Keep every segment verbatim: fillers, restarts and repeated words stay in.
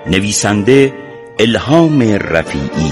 نویسنده الهام رفیعی.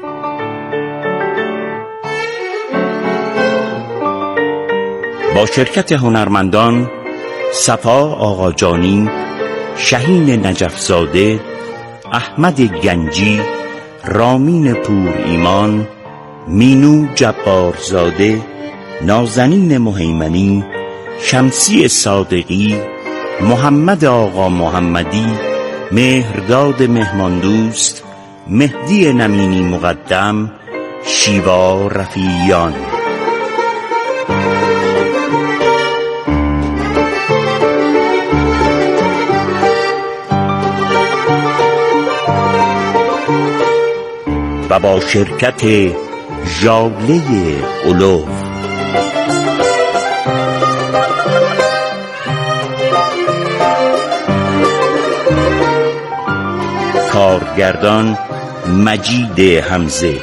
با شرکت هنرمندان صفا آقاجانی، شهین نجفزاده، احمد گنجی، رامین پور ایمان، مینو جبارزاده، نازنین مهیمنی، شمسی صادقی، محمد آقا محمدی، مهرداد مهماندوست، مهدی نمینی مقدم، شیوا رفیعیان. و با شرکت ژاله اولو. کارگردان مجید حمزه.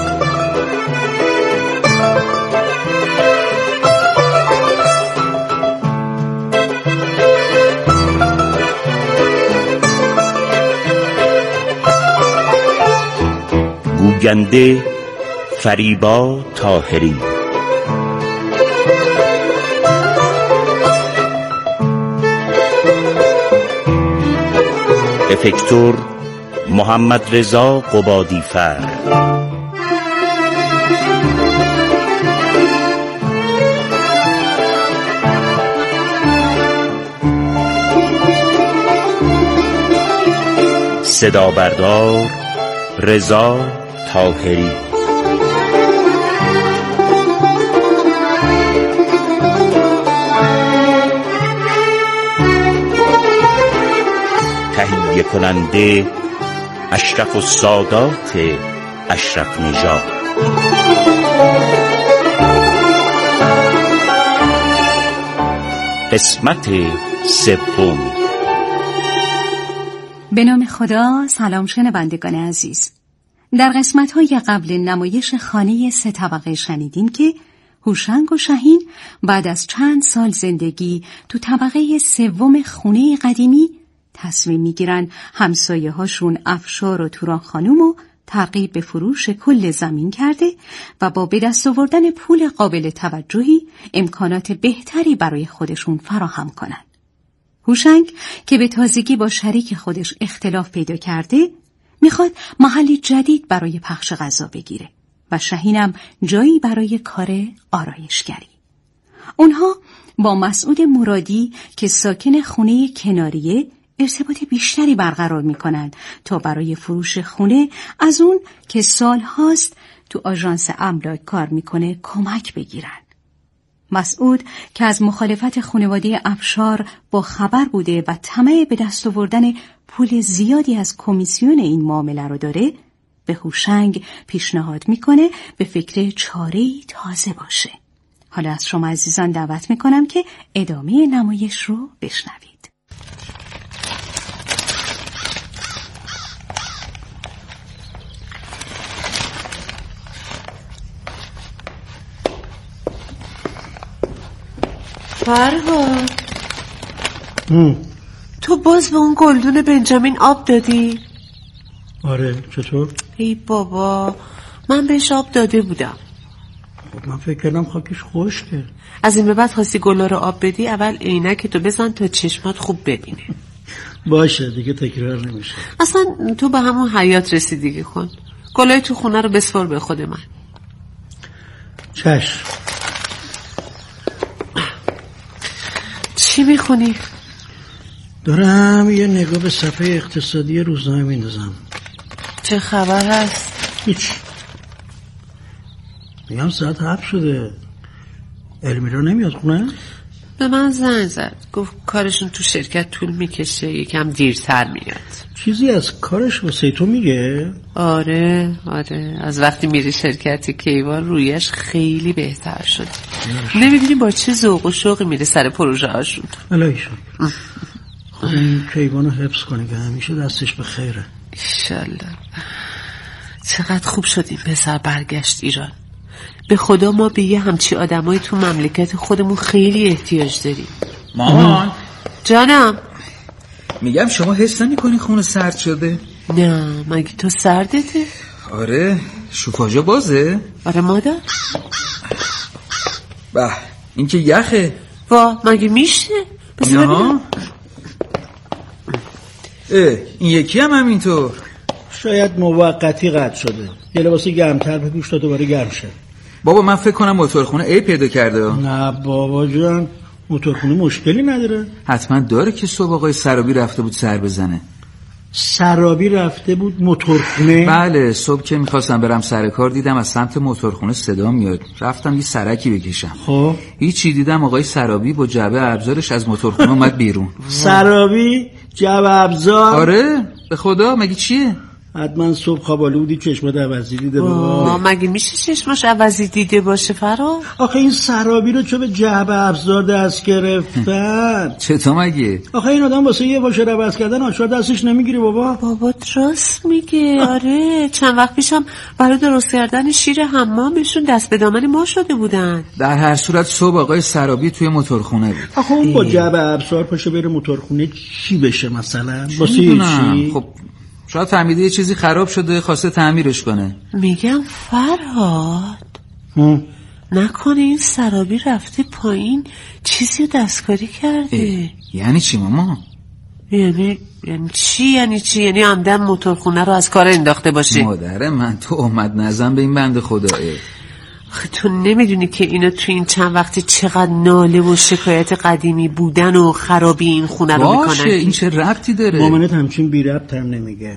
گوینده فریبا طاهری. افکتور محمد رضا قبادی فر. صدا بردار رضا طاهری. تهیه کننده اشرف السادات اشرف نژاد. قسمت سوم. به نام خدا. سلام شنوندگان عزیز. در قسمت‌های قبل نمایش خانه سه طبقه شنیدین که هوشنگ و شهین بعد از چند سال زندگی تو طبقه سوم خونه قدیمی تصمیم میگیرن همسایه هاشون افشار و توران خانومو ترغیب به فروش کل زمین کرده و با به دست آوردن پول قابل توجهی امکانات بهتری برای خودشون فراهم کنن. هوشنگ که به تازگی با شریک خودش اختلاف پیدا کرده میخواد محلی جدید برای پخش غذا بگیره و شهینم جایی برای کار آرایشگری. اونها با مسعود مرادی که ساکن خونه کناریه ارتباط بیشتری برقرار میکنند تا برای فروش خونه از اون که سالهاست تو آژانس املاک کار میکنه کمک بگیرن. مسعود که از مخالفت خانواده افشار با خبر بوده و طمع به دست آوردن پول زیادی از کمیسیون این معامله رو داره، به هوشنگ پیشنهاد میکنه به فکر چاره‌ای تازه باشه. حالا از شما عزیزان دعوت میکنم که ادامه نمایش رو بشنوید. فرهاد تو باز به اون گلدون بنجامین آب دادی؟ آره. چطور؟ ای بابا من بهش آب داده بودم. خب من فکر کردم خاکش خشکه. از این به بعد خواستی گلا رو آب بدی اول عینک تو بزن تا چشمات خوب ببینه. باشه دیگه تکرار نمیشه. اصلا تو به همون حیات رسیدگی کن. گلای تو خونه رو بسپار به خود من. چشم. چی میخونی؟ دارم یه نگاه به صفحه اقتصادی روزنامه میندازم. چه خبر هست؟ هیچ. میگم ساعت هفت شده. المیرا نمیاد خونه؟ به من زنگ زد گفت کارشون تو شرکت طول میکشه یکم دیرتر میاد. چیزی از کارش واسه تو میگه؟ آره آره از وقتی میری شرکت کیوان رویش خیلی بهتر شد. نمیدونی با چه ذوق و شوقی میره سر پروژه هاشون. الهی شکر. خب این کیوانو حفظ کنه که همیشه دستش به خیره. انشالله. چقدر خوب شد این پسر برگشت ایران. به خدا ما به یه همچی آدمای تو مملکت خودمون خیلی احتیاج داریم. مامان جانم. میگم شما حس نمی‌کنی خونه سرد شده؟ نه مگه تو سردته؟ آره شوفاژا بازه؟ آره مادر. به این که یخه. وا مگه میشه؟ بس ببینم. اه این یکی هم همینطور. شاید موقتی قطع شده. یه لباس گرمتر بپوش تا دوباره گرم شه. بابا من فکر کنم موتورخونه عیب پیدا کرده. نه بابا جان موتورخونه مشکلی نداره. حتما داره که صبح آقای سرابی رفته بود سر بزنه. سرابی رفته بود موتورخونه؟ بله صبح که میخواستم برم سر کار دیدم از سمت موتورخونه صدا میاد. رفتم یه سرکی بکشم. خب هیچی دیدم آقای سرابی با جعبه ابزارش از موتورخونه اومد بیرون. سرابی جعبه ابزار؟ آره به خدا مگه چیه؟ حتما صبح خوابالو بودی چشمات عوضی دیده بابا. مگه میشه چشماش عوضی دیده باشه فرا؟ آخه این سرابی رو چه به جعبه ابزار دست گرفتن؟ چطور مگه؟ آخه این آدم واسه یه واژه عوض کردن آشار دستش نمیگیره بابا. بابا راست میگه. آره چند وقت پیشم برای درست کردن شیر حمامشون دست به دامن ما شده بودن. در هر صورت صبح آقای سرابی توی موتورخونه بود. آخه اون با جعبه ابزار پاشه بره موتورخونه چی بشه مثلا؟ واسه چی؟ خب شاید فهمیده یه چیزی خراب شده خواسته تعمیرش کنه. میگم فرهاد نکنه این سرابی رفته پایین چیزی دستکاری کرده. یعنی چی ماما؟ یعنی یعنی چی یعنی چی یعنی عمدن موتورخونه رو از کار انداخته باشه. مادر من تو اومد نزن به این بنده خداه. تو نمیدونی که اینا تو این چند وقتی چقدر ناله و شکایت قدیمی بودن و خرابی این خونه رو میکنن. باشه این چه ربطی داره؟ مامانت همچین بی ربط هم نمیگه.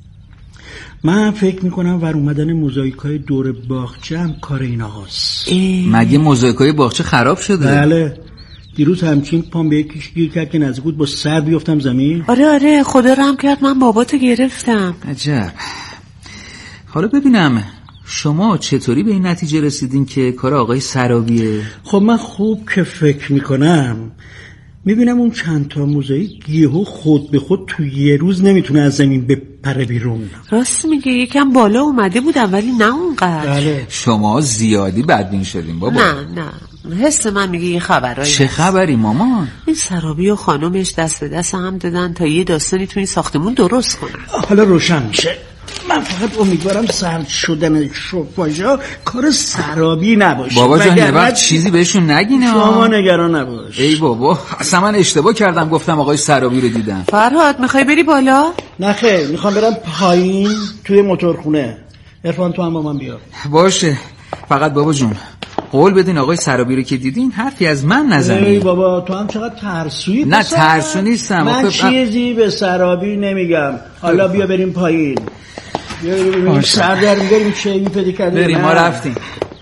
من فکر میکنم ور اومدن موزاییکای دور باغچه هم کار اینا هست. مگه موزاییکای باغچه خراب شده؟ بله دیروز همچین پام به یکیش گیر کرد که نزدیک بود با سر بیفتم زمین. آره آره خدا رحم کرد من باباتو گرفتم. عجب. حالا ببینم شما چطوری به این نتیجه رسیدین که کار آقای سرابیه؟ خب من خوب که فکر میکنم میبینم اون چند تا موزاییک یهو خود به خود تو یه روز نمیتونه از زمین بپره بیرون. راست میگه یکم بالا اومده بودم ولی نه اونقدر. بله. شما زیادی بدبین شدین بابا. نه نه حس من میگه یه خبرایی. چه خبری مامان؟ این سرابی و خانومش دست به دست هم دادن تا یه داستانی تو این ساختمون درست کنن. حالا روشن میشه. من فقط امیدوارم سرد شدن شوفاژا کار سرابی نباشه. بابا جان یه وقت چیزی بهشون نگینه. شما نگران نباش. ای بابا اصلا من اشتباه کردم گفتم آقای سرابی رو دیدم. فرهاد میخوای بری بالا؟ نه خیر میخوام برم پایین توی موتورخونه. عرفان تو هم با من بیا. باشه فقط بابا جون قول بدین آقای سرابی رو که دیدین حرفی از من نزنید. ای بابا تو هم چقدر ترسویی. نه ترسو نیستم. من چیزی به سرابی نمیگم. حالا بیا بریم پایین. بیا بریم سر در میگریم چه این پیدا کرده. بریم ما رفتیم.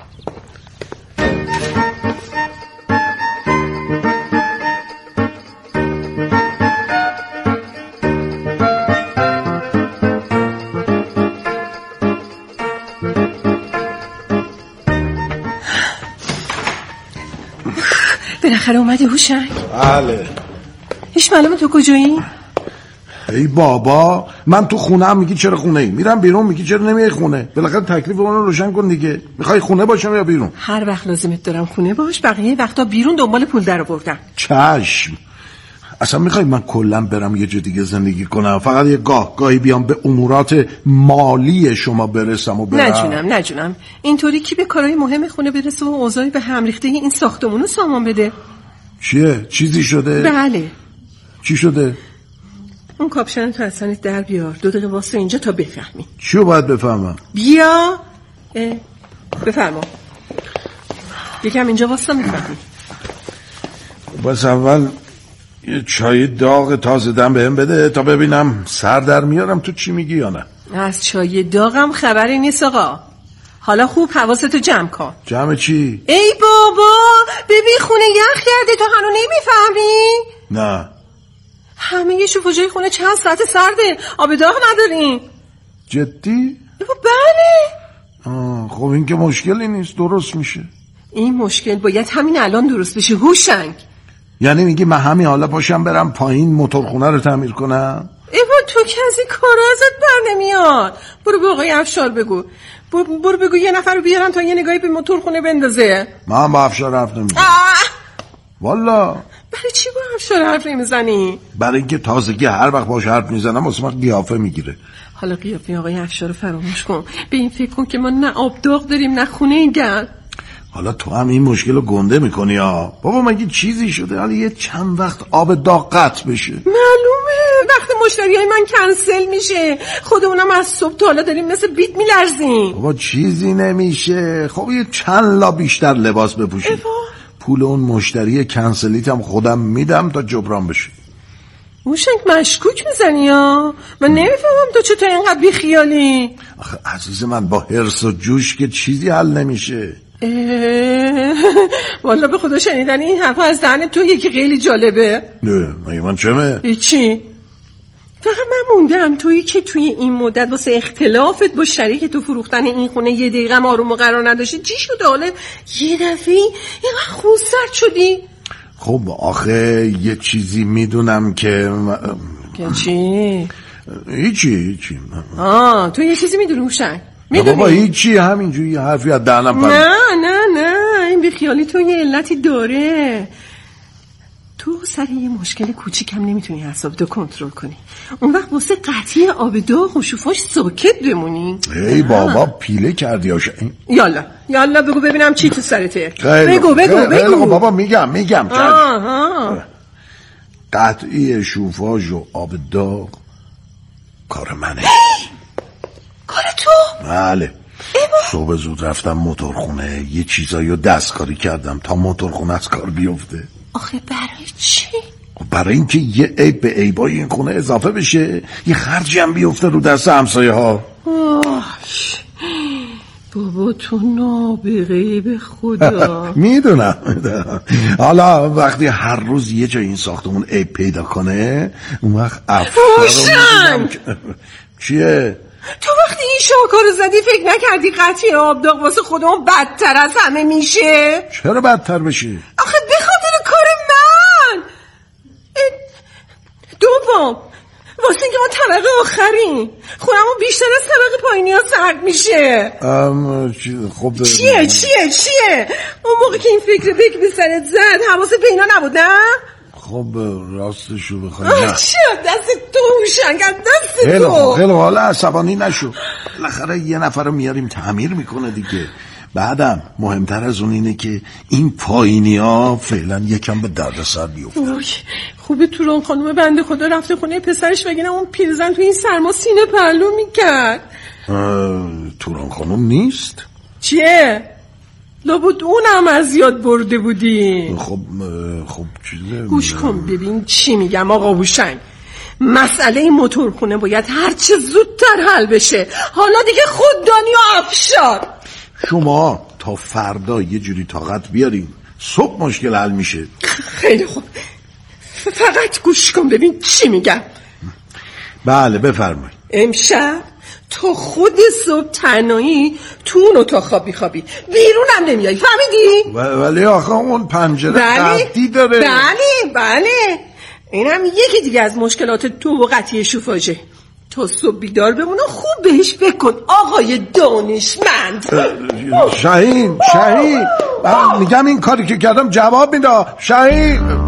بالاخره اومدی هوشنگ؟ بله. هیچ معلومه تو کجایی؟ ای بابا من تو خونه هم میگی چرا خونه ای؟ میرم بیرون میگی چرا نمیای خونه؟ بالاخره تکلیف اون رو روشن کن دیگه. میخوای خونه باشم یا بیرون؟ هر وقت لازمت دارم خونه باش، بقیه وقتا بیرون دنبال پول در آوردم. چشم. اصلا میخوای من کلا برم یه جا دیگه زندگی کنم؟ فقط یه گاه گاهی بیام به امورات مالی شما برسم و برم؟ نه جونم نه جونم اینطوری کی به کارهای مهم خونه برسه و اوضاعی به هم ریخته این ساختمونو سامان بده. چیه؟ چیزی شده؟ بله. چی شده؟ اون کاپشن تو از سنت در بیار. دو دقیقه واسه اینجا تا بفهمی. چیو باید بفهمم؟ بیا بفرما. یکم اینجا واسه میفهمی. بس اول یه چای داغ تازه دم بهم بده تا ببینم سر در میارم تو چی میگی یا نه. از چای داغم خبری نیست آقا. حالا خوب حواستو جمع کن. جمع چی؟ ای بابا ببین خونه یخ کرده تو هنو نمیفهمی؟ نه. همه یه شوفاژای خونه چند ساعت سرده، آب داغ نداریم. جدی؟ بله. آه خب این که مشکلی نیست درست میشه. این مشکل باید همین الان درست بشه هوشنگ. یعنی میگی من همین حالا پاشم برم پایین موتورخونه رو تعمیر کنم؟ ایوا تو که از این کارا ازت بر نمیاد. برو به آقای افشار بگو. برو, برو بگو یه نفر رو بیارن تا یه نگاهی به موتورخونه بندازه. من با افشار رفت نمیدونم. والا برای چی با افشار حرف نمیزنی؟ برای اینکه تازگی هر وقت باش حرف میزنم واسه من قیافه میگیره. حالا قیافه آقای افشار رو فراموش کن، به این فکر کن که ما نه آب داغ داریم نه خونه گرم. حالا تو هم این مشکل رو گنده میکنی ها. بابا مگه چیزی شده حالا یه چند وقت آب داغ قطع بشه؟ معلومه وقتی مشتری های من کنسل میشه خودمونم از صبح تا حالا داریم مثل بیت میلرزیم. بابا چیزی نمیشه. خب یه چند لا بیشتر لباس بپوشی. پول اون مشتری کنسلیت هم خودم میدم تا جبران بشه. موشنگ مشکوک میزنی ها. من نمیفهمم تو چطور اینقدر بیخیالی. آخه عزیز من با حرص و جوش که چیزی حل نمیشه. والا به خدا شنیدن این حرفا از دهن تو یکی خیلی جالبه. نه مگه من چمه؟ چی؟ فقط من موندم تویی که توی این مدت واسه اختلافت با شریک تو فروختن این خونه یه دقیقه هم آروم و قرار نداشتی. چی شده حالا یه دفعه اینقدر خونسرد شدی؟ خب آخه یه چیزی میدونم که که چی؟ هیچی هیچی. آه تو یه چیزی میدونی موشنگ؟ میدونی؟ بابا هیچی همینجوری حرفی از دهنم پرید. نه نه نه این بیخیالی تو یه علتی داره. تو سر یه مشکل کوچیکم نمیتونی اعصابتو کنترل کنی، اون وقت واسه قطعی آب داغ و شوفاش ساکت بمونی. ای بابا پیله کردی آشه. یالا یالا بگو ببینم چی تو سرته. خیلی بگو بگو خیلی بگو خیلی بابا میگم میگم آها. قطعی شوفاژ و آب داغ کار منه. کار تو؟ بله. صبح زود رفتم موتورخونه یه چیزایی رو دستکاری کردم تا موتورخونه از کار بیفته. آخه برای چی؟ برای اینکه یه عیب به عیبای این خونه اضافه بشه، یه خرجی هم بیفته رو دست همسایه ها. بابا تو نابغه‌ای به خدا. میدونم. حالا وقتی هر روز یه جای این ساختمون عیب پیدا کنه اون وقت افشار چیه؟ تو وقتی این شاکارو زدی فکر نکردی قطعی آب داغ واسه خودمون بدتر از همه میشه؟ چرا بدتر بشه؟ آخه به خاطر کار من. دوم واسه اینکه ما طبقه آخرین خونمون بیشتر از طبقه پایینی ها سرد میشه. ام چی خب چیه چیه چیه اون موقع که این فکر بک به سرت زد حواست به اینا نبود نه؟ خب راستشو بخوای نه چه دست تو شنگت دست تو. خیلی خوب خیلی حالا عصبانی نشو. بالاخره یه نفر رو میاریم تعمیر میکنه دیگه. بعدم مهمتر از اون اینه که این پایینی ها فعلا یکم به درد سر بیفتن. خوبه توران خانم بنده خدا رفته خونه پسرش بگیرم اون پیرزن تو این سرما سینه پهلو میکرد. توران خانم نیست؟ چیه؟ لابد اونم از یاد برده بودی. خب خب چیزه گوش کن ببین چی میگم آقا هوشنگ. مسئله این موتورخونه باید هرچه زودتر حل بشه. حالا دیگه خوددانی و افشار. شما تا فردا یه جوری طاقت بیارین صبح مشکل حل میشه. خیلی خوب فقط گوش کن ببین چی میگم. بله بفرمایید. امشب تو خود صبح تنهایی تو اون اتاق خوابی خوابی بیرونم نمیای فهمیدی؟ ولی آخه اون پنجره قطعی داره. بله بله اینم یکی دیگه از مشکلات تو و قطعی شوفاژه. تا صبح بیدار بمون و خوب بهش فکر کن آقای دانشمند. شاهین شاهین من میگم این کاری که کردم جواب میده. شاهین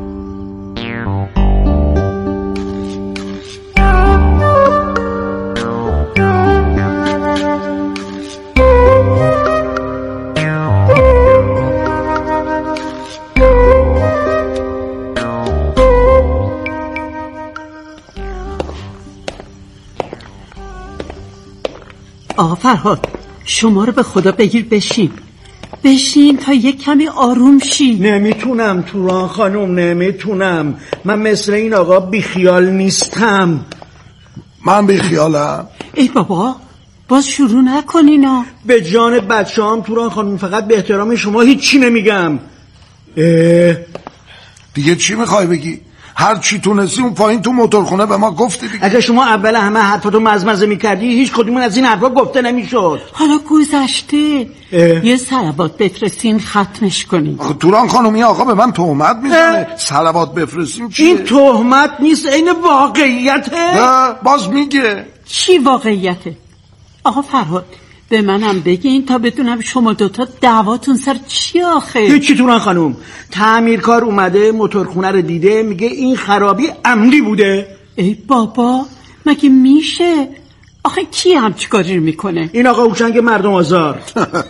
آقا فرهاد شما رو به خدا بگیر بشین بشین تا یک کمی آروم شی. نمیتونم توران خانم نمیتونم. من مثل این آقا بیخیال نیستم. من بیخیالم؟ ای بابا باز شروع نکنینا. به جان بچه هم توران خانم فقط به احترام شما هیچی نمیگم. اه. دیگه چی میخوای بگی؟ هر چی تونستی اون پایین تو موتورخونه به ما گفتی دیگه. اگه شما اول همه حرفاتو مزمزه میکردی هیچ کدومون از این حرفا گفته نمیشد. حالا گذشته یه صلوات بفرستین ختمش کنین. توران خانومی آقا به من تهمت میزنه. صلوات بفرستیم چیه؟ این تهمت نیست این واقعیته. باز میگه چی واقعیته؟ آقا فرهاد به منم بگین تا بدونم شما دوتا دعواتون سر چی آخه؟ هیچی توران خانوم، تعمیرکار اومده موتورخونه رو دیده، میگه این خرابی عمدی بوده. ای بابا مگه میشه؟ آخه کی همچی کاری میکنه؟ این آقا هوشنگ مردم آزار.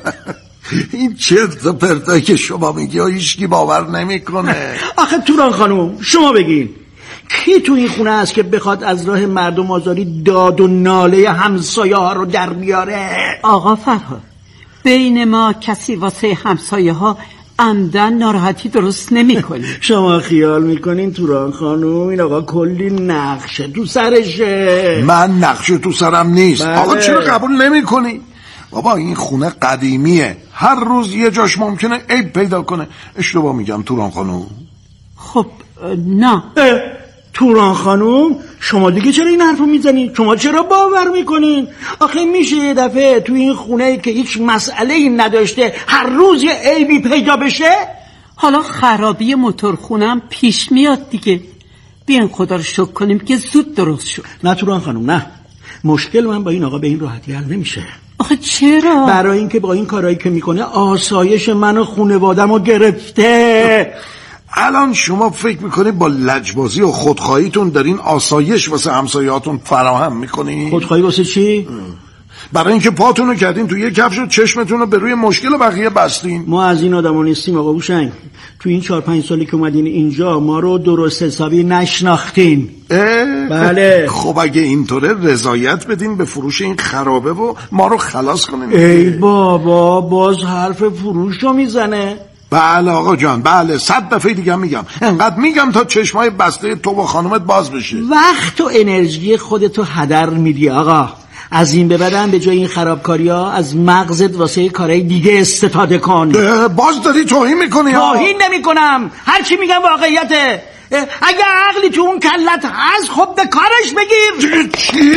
این چرت و پرتایی که شما میگی هیچکی باور نمیکنه. آخه توران خانوم شما بگین کی تو این خونه است که بخواد از راه مردم آزاری داد و ناله همسایه ها رو در بیاره؟ آقا فرهاد، بین ما کسی واسه همسایه ها عمدن ناراحتی درست نمی کنی. شما خیال میکنین توران خانوم این آقا کلی نقشه تو سرشه؟ من نقشه تو سرم نیست. بله. آقا چرا قبول نمی کنی؟ بابا این خونه قدیمیه، هر روز یه جاش ممکنه عیب پیدا کنه. اشتباه میگم توران خانوم؟ خب نه. توران خانوم شما دیگه چرا این حرفو میزنید؟ شما چرا باور میکنین؟ آخه میشه یه دفعه تو این خونه که هیچ مسئله‌ای نداشته هر روز یه عیبی پیدا بشه؟ حالا خرابی موتورخونم پیش میاد دیگه، بیاین خدا رو شکر کنیم که زود درست شد. نه توران خانوم نه، مشکل من با این آقا به این راحتی حل نمیشه. آخه چرا؟ برای اینکه با این کارهایی که میکنه آسایش من و خانواده‌مو گرفته. الان شما فکر میکنید با لجبازی و خودخواهیتون دارین آسایش واسه همسایه‌هاتون فراهم میکنین؟ خودخواهی واسه چی؟ برای اینکه پاتون رو کردین تو یه کفش و چشمتون رو به روی مشکل بقیه بستین. ما از این آدما نیستیم آقا هوشنگ. تو این چهار پنج سالی که اومدین اینجا ما رو درست حسابی نشناختین. بله. خب اگه اینطوره رضایت بدین به فروش این خرابه و ما رو خلاص کنین. ای بابا باز حرف فروش رو میزنه. بله آقا جان، بله صد دفعه دیگه میگم، انقدر میگم تا چشمای بسته تو و خانومت باز بشه. وقت و انرژی خودتو هدر میدی آقا. از این به بعدم به جای این خرابکاری ها از مغزت واسه کارهای دیگه استفاده کن. باز داری توهین میکنی؟ توهین نمی کنم، هر چی میگم واقعیته. اگه عقلی تو اون کلت هست خب به کارش بگیر. چی؟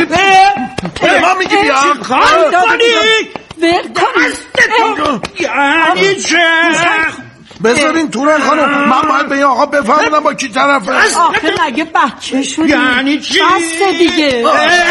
به ما میگی بیام چی کار کنی؟ ول کن. یعنی چه؟ بذارین توران خانم، من باید به این آقا بفهمونم با کی طرفه. آخه نگه بچه شدی. یعنی چی؟ بسته دیگه،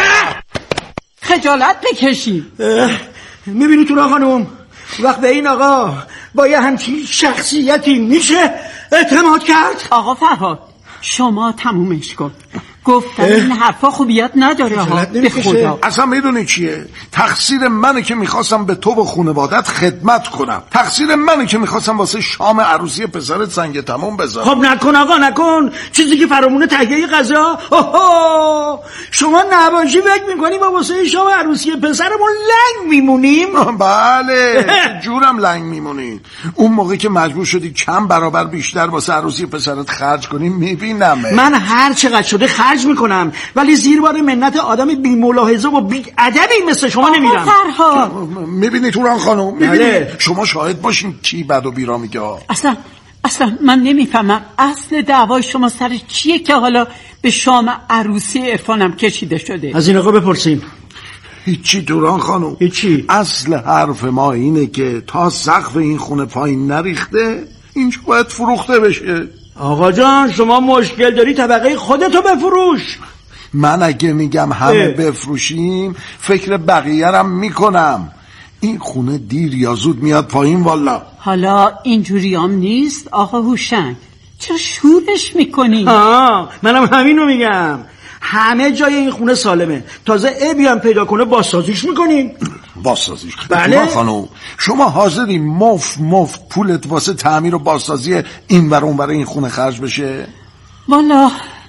خجالت بکشی. میبینی توران خانم وقت به این آقا با یه همچین شخصیتی میشه اعتماد کرد؟ آقا فرهاد شما تمومش کن. گفتم این حرفا خوبیت نداره ها، به خدا. اصلا میدونی چیه؟ تقصیر منه که میخواستم به تو و خانوادت خدمت کنم، تقصیر منه که میخواستم واسه شام عروسی پسرت سنگ تموم بذارم. خب نکن آقا نکن، چیزی که فرامونه تهیه غذا. اوه شما نباشی فکر میکنی با واسه شام عروسی پسرمون لنگ میمونیم؟ بله جورم لنگ میمونی. اون موقع که مجبور شدی چند برابر بیشتر واسه عروسی پسرت خرج کنی میبینم. من هر چقدر شده خرج میکنم ولی زیر بار منت آدم بی ملاحظه و بی ادبی مثل شما نمیرم. فرهاد میبینی توران خانم، میبینی شما شاهد باشین کی بد و بیرا میگه. اصلا اصلا من نمیفهمم اصل دعوای شما سر چیه که حالا به شام عروسی عرفانم کشیده شده. از این آقا بپرسیم. هیچی توران خانم، هیچی. اصل حرف ما اینه که تا سقف این خونه پایین نریخته اینجا باید فروخته بشه. آقا جان شما مشکل داری طبقه خودتو بفروش. من اگه میگم همه بفروشیم فکر بقیه رم میکنم. این خونه دیر یا زود میاد پایین والا. حالا اینجوری هم نیست آقا هوشنگ، چرا شورش میکنی؟ آه منم همینو میگم، همه جای این خونه سالمه، تازه عیبی هم پیدا کنه بازسازیش میکنیم. بازسازیش؟ بله خانم شما حاضری مف مف پولت واسه تعمیر و بازسازی این ور اون ور این خونه خرج بشه؟ والا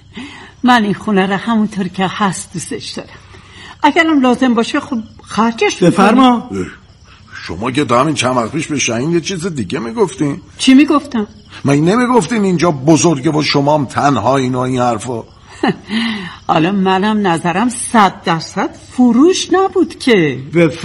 من این خونه رو همونطور که هست دوستش دارم، اگرم لازم باشه خب خرجش بفرما. شما که تا همین چند وقت پیش به شاهین یه چیز دیگه میگفتین. چی میگفتم؟ من نمیگفتین اینجا بزرگه و شما هم تنها این و این حرفا؟ حالا منم نظرم صد درصد فروش نبود که.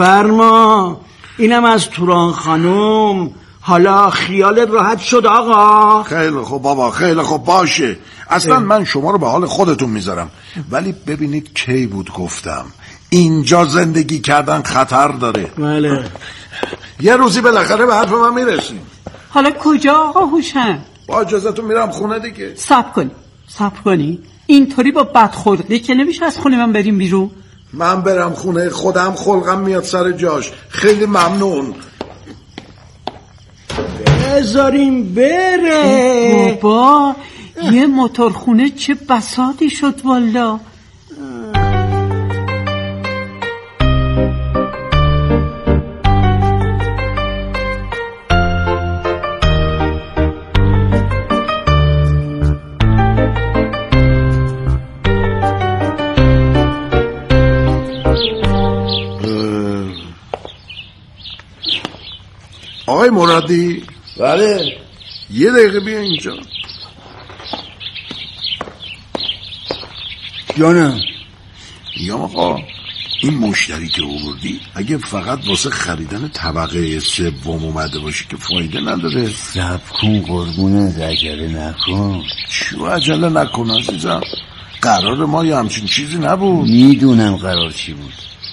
بفرما. اینم از توران خانم. حالا خیال راحت شد آقا؟ خیلی خوب بابا، خیلی خوب باشه. اصلا من شما رو به حال خودتون میذارم، ولی ببینید کی بود گفتم اینجا زندگی کردن خطر داره. بله یه روزی بالاخره به حرف من میرسیم. حالا کجا آقا هوشنگ؟ با اجازهتون میرم خونه دیگه. صبر کنی صبر کنی اینطوری با بدخلقی که نمیشه از خونه من بریم بیرون. من برم خونه خودم، خلقم میاد سر جاش. خیلی ممنون. بذاریم بره. بابا یه موتورخونه چه بساطی شد والا. آقای مرادی. بله. یه دقیقه بیا اینجا. جانم. یا آقا این مشتری که آوردی اگه فقط واسه خریدن طبقه سوم اومده باشه که فایده نداره. صبر کن قربونت، عجله نکن. چو عجله نکن عزیزم، قرار ما یه همچین چیزی نبود. میدونم قرار چی بود.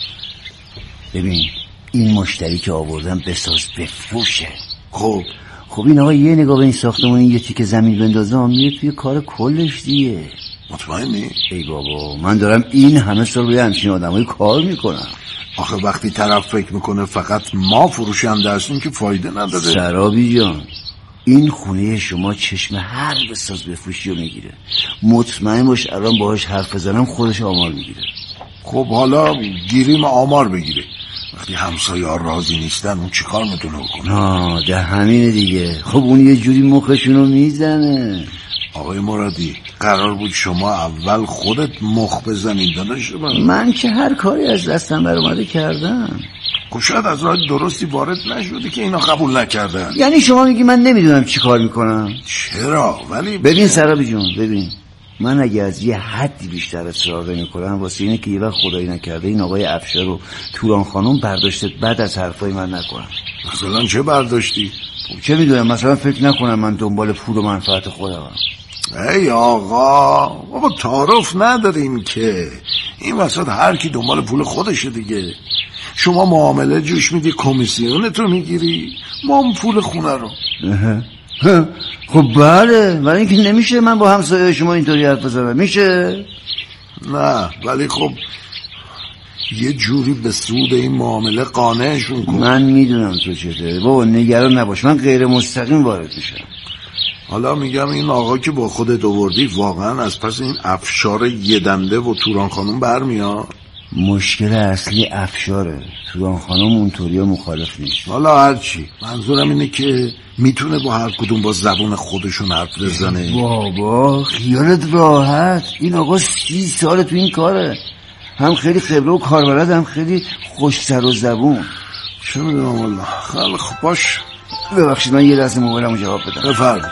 ببین این مشتری که آوردم بساز بفروشه. خب خب این آقا یه نگاه به این ساختمون یه تیکه زمین بندازم میره توی کار کلش دیگه. مطمئنی؟ ای بابا من دارم این همه سال روی همچین آدمایی کار میکنم. آخه وقتی طرف فکر میکنه فقط ما فروشنده هستیم که فایده نداره. سرابی جان این خونه شما چشم هر بساز بفروشی رو میگیره. مطمئن باش الان باهاش حرف بزنم خودش آمار میگیره. خب حالا گیریم آمار بگیره. وقتی همسایه ها راضی نیستن اون چی کار میتونه بکنه؟ آه ده همینه دیگه. خب اون یه جوری مخشونو میزنه. آقای مرادی قرار بود شما اول خودت مخ بزنید داداش من. من که هر کاری از دستم بر اومده کردم. شاید از راه درستی وارد نشده که اینا قبول نکردن. یعنی شما میگی من نمیدونم چی کار میکنم؟ چرا؟ ولی ببین سرابی جون ببین، من اگه از یه حدی بیشتر اصرار نمی‌کنم واسه اینه که یه وقت خدایی نکرده این آقای افشار و توران خانم برداشت بعد از حرفای من نکنم. مثلا چه برداشتی؟ چه میدونم، مثلا فکر نکنم من دنبال پول و منفعت خودم. ای آقا بابا تعارف نداریم که این وسط هر کی دنبال پول خودشه دیگه. شما معامله جوش میدی کمیسیونتو میگیری، ما هم پول خونه رو. خب بله، ولی اینکه نمیشه من با همسایه شما اینطوری حرف بزنم. میشه؟ نه ولی خب یه جوری به سود این معامله قانعشون کن. من میدونم تو چته بابا، نگران نباش، من غیر مستقیم وارد میشم. حالا میگم این آقا که با خودت آوردی واقعا از پس این افشار یه دنده و توران خانم برمیاد؟ مشکل اصلی افشاره، توران خانم اونطوری مخالف نیست. حالا هرچی، منظورم اینه که میتونه با هر کدوم با زبون خودشون حرف بزنه. بابا خیالت راحت، این آقا سی سال تو این کاره، هم خیلی خبره و کاربلد، هم خیلی خوش سر و زبون. چه میدونم والله. خیلی خوب باش. ببخشید من یه لحظه موبایلمو جواب بدم. بفرمایید.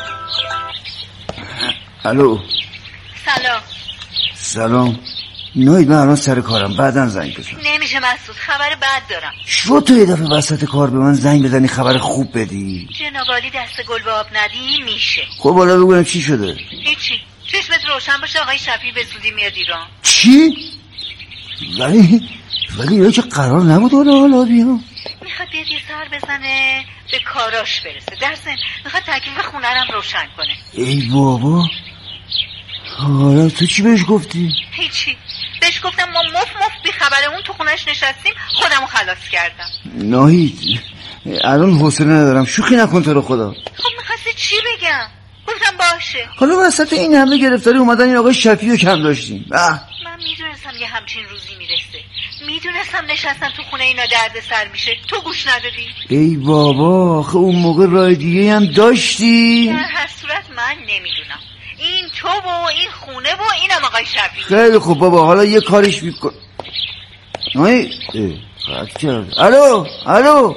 الو. سلام. سلام. نوید من الان سر کارم، بعداً زنگ بزن. نمیشه مسعود، خبر بد دارم. شو تو یه دفعه وسط کار به من زنگ بزنی خبر خوب بدی؟ جناب عالی دست گل به آب ندی میشه. خب حالا بگویم چی شده؟ هیچی، چشمت روشن باشه آقای شفیع به زودی میاد ایران. چی؟ ولی ولی یا که قرار نبود حالا حالا بیام. میخواد بیاد یه سر بزنه به کاراش برسه، در ضمن میخواد تکلیف خونه رم روشن کنه. ای بابا، حالا تو چی بهش گفتی؟ هیچی، بهش گفتم ما مف مف بی خبر اون تو خونش نشستیم، خودمو خلاص کردم. ناهید الان حوصله ندارم، شوخی نکن تو رو خدا. خب میخواستی چی بگم؟ گفتم باشه. حالا وسط این همه گرفتاری اومدن این آقای شفیعو کم داشتیم. من میدونستم یه همچین روزی میرسه، میدونستم نشستم تو خونه اینا درد سر میشه، تو گوش ندادی. ای بابا، آخه اون موقع راه دیگه هم داشتی. در هر صورت من نمیدونم، این تو و این خونه و اینم آقای شفیع. خیلی خوب بابا، حالا یه کارش میکن. نایی قطع کرد. الو الو.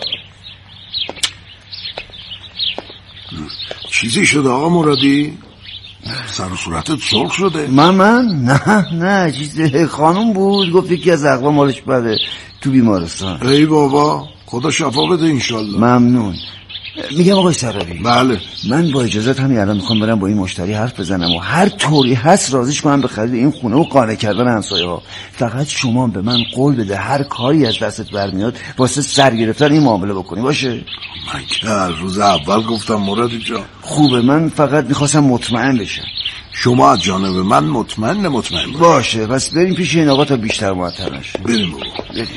چیزی شده آقا مرادی؟ سر و صورتت سرخ شده. من من نه نه چیز خانم بود، گفت یکی از اقوام مالش بده تو بیمارستان. ای بابا، خدا شفا بده انشالله. ممنون. میگم آقای سرابی، بله من با اجازت همین الان میخوام برم با این مشتری حرف بزنم و هر طوری هست راضیش کنم به خرید این خونه و قانع کردن همسایه ها. فقط شما به من قول بده هر کاری از دستت برمیاد واسه سر گرفتن این معامله بکنی، باشه؟ من که از روز اول گفتم مرادی جان. خوبه، من فقط میخواستم مطمئن بشم. شما از جانب من مطمئن مطمئن باشه. پس بریم پیش این آقا تا بیشتر معطل نشه. بریم بابا بریم.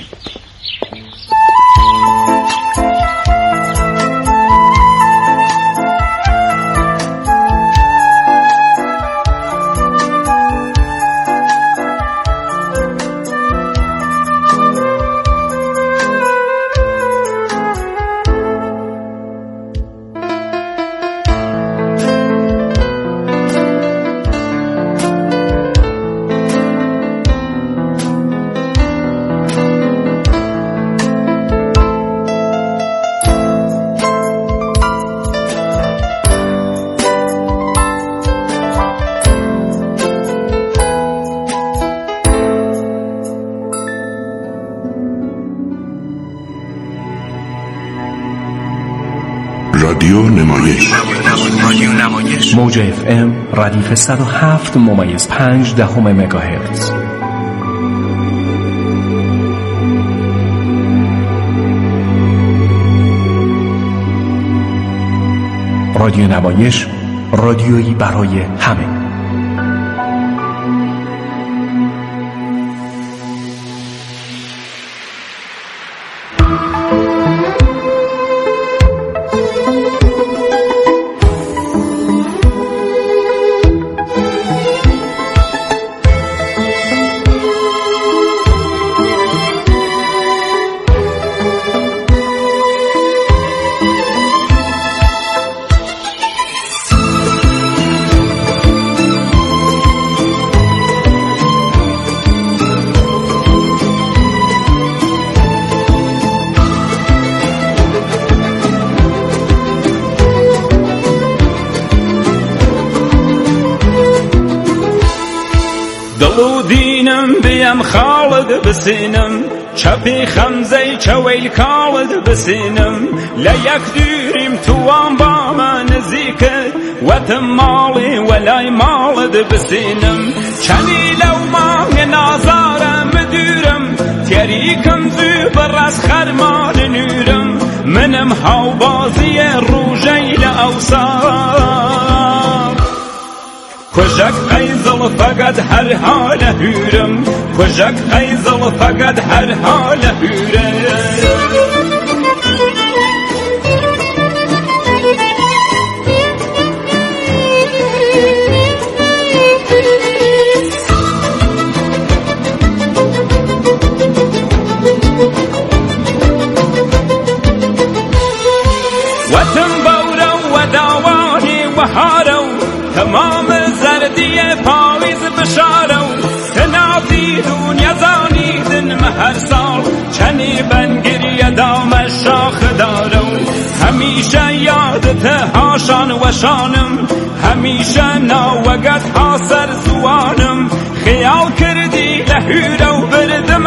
رادیو نمایش رادیو نمایش موج اف ام ردیف صد و هفت ممیز پنج دهم مگاهرتز. رادیو نمایش، رادیویی برای همه. دلو دینم بیم خالد بسینم چپی خمزه چویل کالد بسینم لیک دوریم توان با من نزیکه و تمالی ولای مالد بسینم چنی لو مانگ نازارم دورم تیریکم زو برس خرمان نورم منم هاو بازی روژیل اوسار کجک ایزل فقط هر حال هورم کجک ایزل فقط هر حال هورم وطن بورو و داوانی و هارو تمام زردی پاویز بشارو تنافی دنیا زانیدن مهر سال چنی بنگری دام شاخ دارو همیشه یادت هاشان و شانم همیشه ناوگت ها سر زوانم خیال کردی لهورو بردم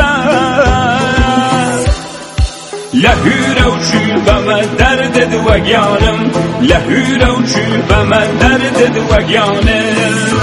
اثر لهورو چو به من درد دوگیانم لهورو چو به من درد دوگیانم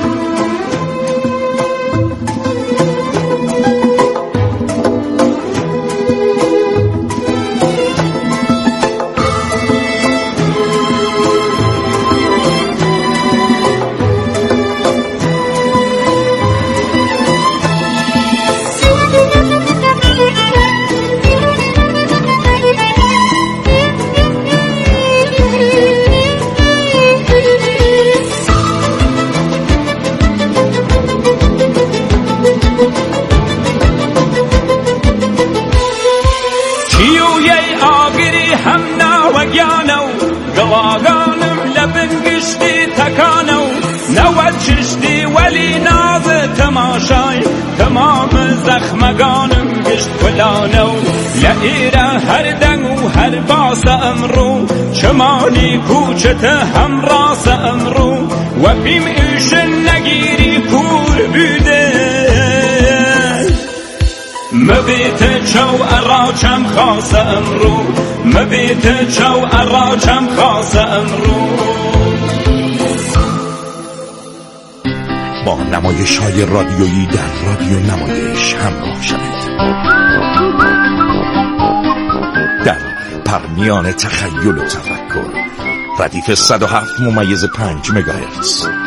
هم ناوگیانو گلاگانم لبن گشتی تکانو نوت چشتی ولی ناز تماشای تمام زخمگانم گشت کلانو لئیره هر دنگ و هر باس امرو چمانی کوچت هم راس امرو و بیم ایشن نگیری کور بوده مبیت چو اراچم خاص امرو مبیت چو اراچم خاص امرو. با نمایش های رادیویی در رادیو نمایش همراه شوید در پرمیان تخیل و تفکر ردیف صد و هفت ممیز پنج مگاهرتز.